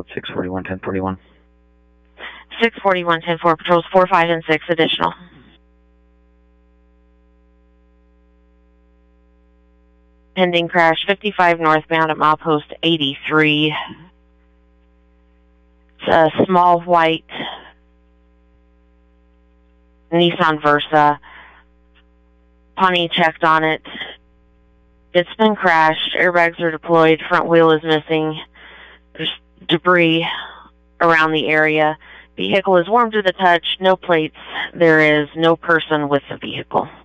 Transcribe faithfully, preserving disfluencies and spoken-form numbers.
code six forty-one ten forty-one. six forty-one ten four, patrols four, five, and six additional. Pending crash, fifty-five northbound at milepost eighty-three. It's a small white Nissan Versa. Pawnee checked on it. It's been crashed. Airbags are deployed. Front wheel is missing. There's debris around the area. Vehicle is warm to the touch. No plates. There is no person with the vehicle.